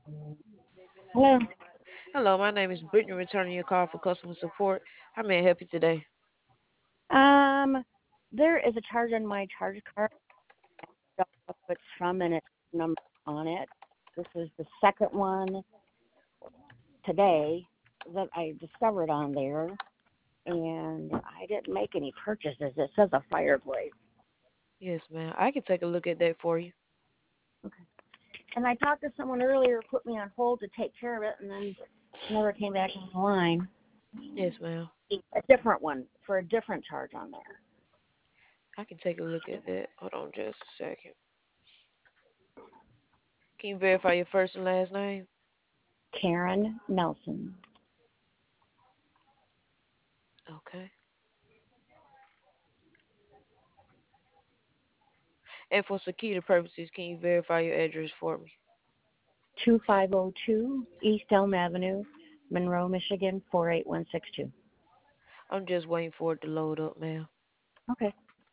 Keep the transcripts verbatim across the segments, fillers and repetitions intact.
Hello. Hello, my name is Brittany, returning your call for customer support. How may I help you today? Um, there is a charge on my charge card. I don't know who it's from and its number on it. This is the second one today that I discovered on there, and I didn't make any purchases. It says a fireplace. Yes, ma'am. I can take a look at that for you. Okay. And I talked to someone earlier, put me on hold to take care of it, and then never came back on the line. Yes, ma'am. A different one for a different charge on there. I can take a look at that. Hold on just a second. Can you verify your first and last name? Karen Nelson. Okay. And for security purposes, can you verify your address for me? two five zero two East Elm Avenue, Monroe, Michigan, four eight one six two. I'm just waiting for it to load up, ma'am. Okay,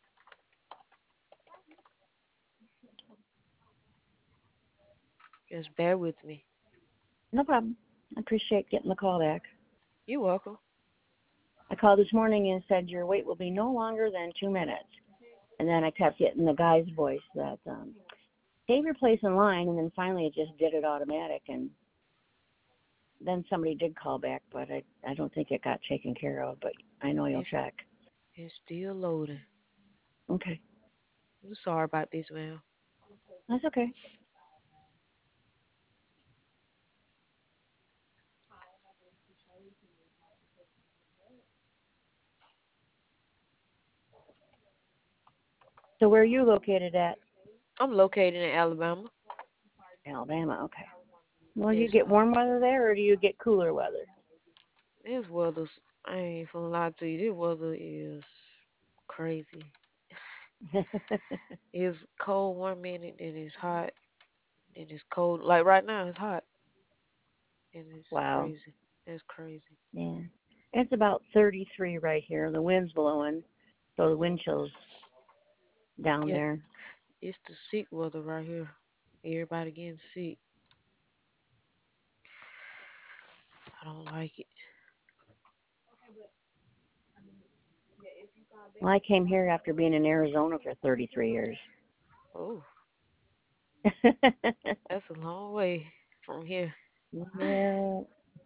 Just bear with me. no problem. I appreciate getting the call back. You're welcome. I called this morning and said your wait will be no longer than two minutes. And then I kept getting the guy's voice that um, save your place in line, and then finally it just did it automatic. And then somebody did call back, but I I don't think it got taken care of. But I know you'll It's, check. it's still loading. Okay, I'm sorry about this, ma'am. that's okay. So where are you located at? I'm located in Alabama. Alabama. Okay. Well, do you Yes, get ma'am. warm weather there, or do you get cooler weather? This weather's, I ain't gonna lie to you, this weather is crazy. It's cold one minute, then it's hot, then it's cold. Like right now, it's hot, and it's Wow. crazy. It's crazy. Yeah. It's about thirty-three right here. The wind's blowing, so the wind chill's down Yeah, there. it's the sick weather right here. Everybody getting sick. I don't like it. Well, I came here after being in Arizona for thirty-three years. Oh, that's a long way from here. Yeah.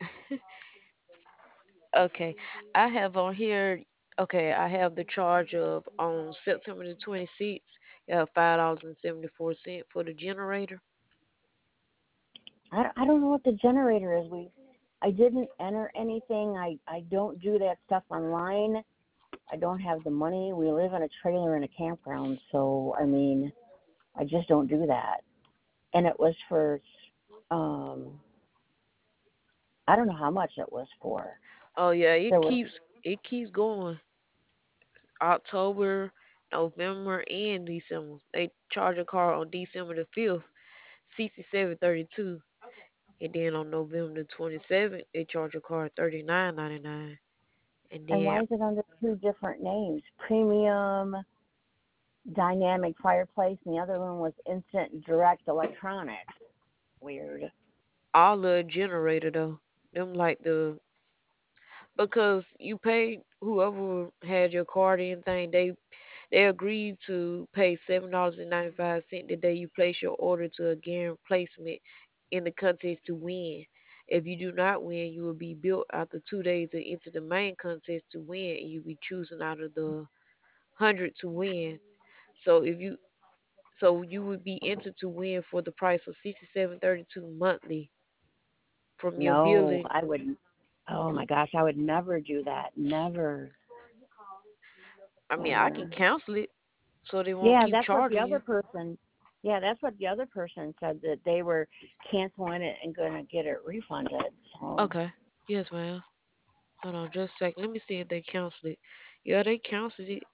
Okay, I have on here. Okay, I have the charge of on September the twenty-sixth. You have five dollars and seventy four cent for the generator. I, I don't know what the generator is. We I didn't enter anything. I I don't do that stuff online. I don't have the money. We live in a trailer in a campground, so I mean, I just don't do that. And it was for um I don't know how much it was for. Oh yeah, it There was keeps it keeps going. October, November, and December. They charge a car on December the fifth, sixty-seven thirty-two, and then on November the twenty-seventh, they charge a car thirty-nine ninety-nine, and and then why is it under two different names? Premium dynamic fireplace, and the other one was instant direct electronics. Weird. all the generator though, them like the because you pay whoever had your card or anything, they they agreed to pay seven dollars and ninety five cent the day you place your order to a guaranteed placement in the contest to win. If you do not win, you will be billed after two days to enter the main contest to win, and you'll be choosing out of the hundred to win. So if you so you would be entered to win for the price of sixty seven thirty two monthly from your No, billing. I wouldn't. Oh my gosh, I would never do that. Never, I mean, I can never. cancel it so they won't Yeah, keep that's what the charging other you. person. Yeah, that's what the other person said that they were canceling it and going to get it refunded. So Okay. Yes, ma'am. Hold on just a second. Let me see if they canceled it. Yeah, they canceled it.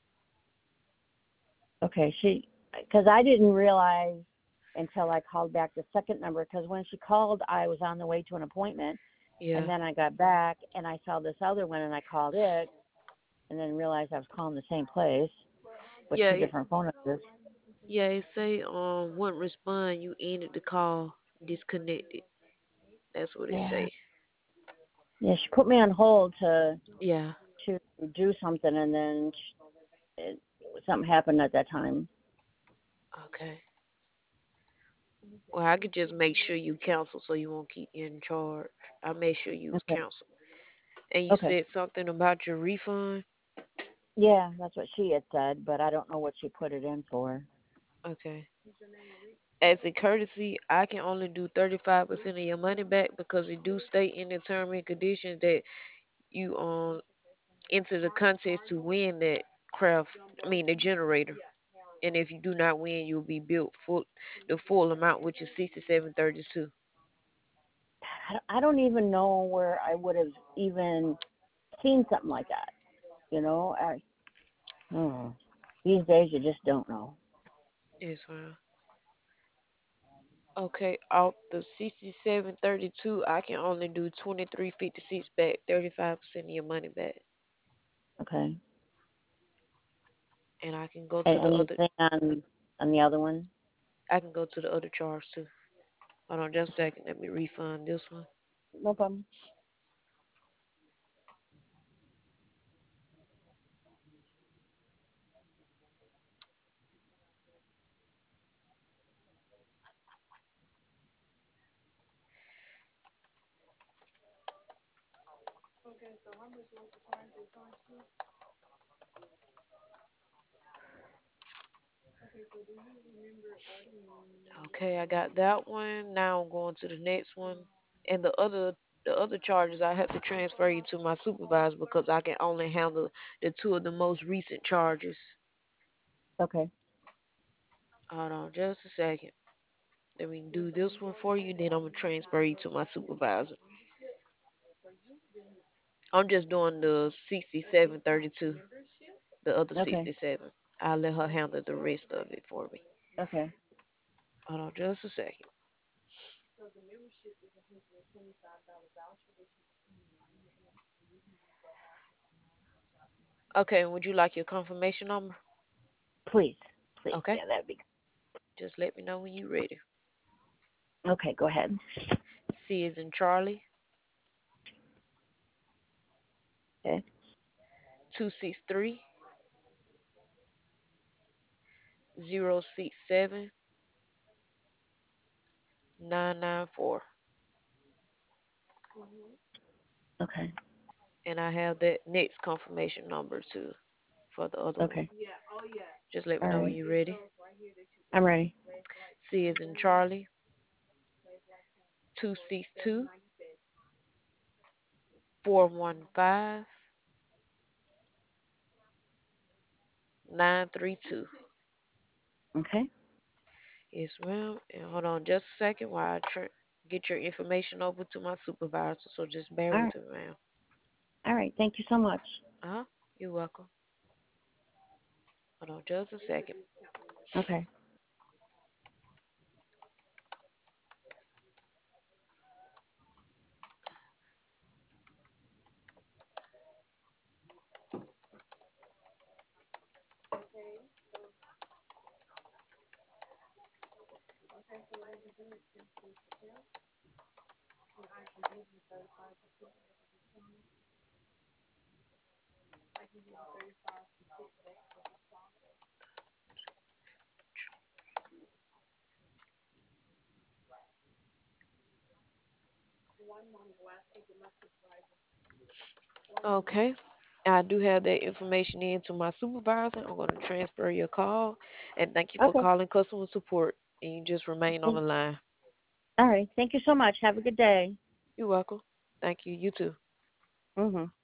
okay, she because I didn't realize until I called back the second number because when she called, I was on the way to an appointment, and Yeah. then I got back and I saw this other one and I called it, and then realized I was calling the same place with Yeah, two it, different phone numbers. yeah, it say um wouldn't respond, you ended the call. disconnected. That's what it Yeah. say. Yeah, she put me on hold to Yeah. to do something, and then sh it, something happened at that time. Okay. Well, I could just make sure you cancel so you won't keep getting charged. I made sure you was Okay. canceled. And you Okay. said something about your refund? Yeah, that's what she had said, but I don't know what she put it in for. Okay. As a courtesy, I can only do thirty-five percent of your money back because it do state in the term and conditions that you um enter the contest to win that craft, I mean the generator. And if you do not win, you'll be billed full the full amount, which is sixty-seven thirty-two. I don't even know where I would have even seen something like that. You know, I, oh, these days you just don't know. Yes, ma'am. Okay, out the sixty-seven thirty-two, I can only do twenty-three fifty-six back, thirty-five percent of your money back, Okay. and I can go And to the other. anything on on the other one? I can go to the other charge too. Hold on, just a second. Let me refund this one. No problem. Okay, I got that one. Now I'm going to the next one, and the other the other charges I have to transfer you to my supervisor because I can only handle the two of the most recent charges. Okay. Hold on, just a second. Let me do this one for you, then I'm gonna transfer you to my supervisor. I'm just doing the sixty-seven thirty-two, the other Okay. sixty-seven. I'll let her handle the rest of it for me. Okay. Hold on, just a second. Okay, would you like your confirmation number? Please. Please. Okay, Yeah, that'd be just let me know when you're ready. good. Okay, go ahead. C is in Charlie, Okay. two six three zero six seven nine nine four, Okay. and I have that next confirmation number too for the other one. Okay. Just let me All know when right. you're ready. I'm ready. C is in Charlie, two six two four one five nine three two. Okay. Yes, ma'am. And hold on just a second while I tr- get your information over to my supervisor. So just bear All with right. me, ma'am. All right. Thank you so much. Uh huh. You're welcome. Hold on just a second. Okay. Okay. I do have that information in to my supervisor. I'm going to transfer your call. And thank you for Okay. calling customer support. And you just remain on the Thank- line. All right. Thank you so much. Have a good day. You're welcome. Thank you. You too. Mhm.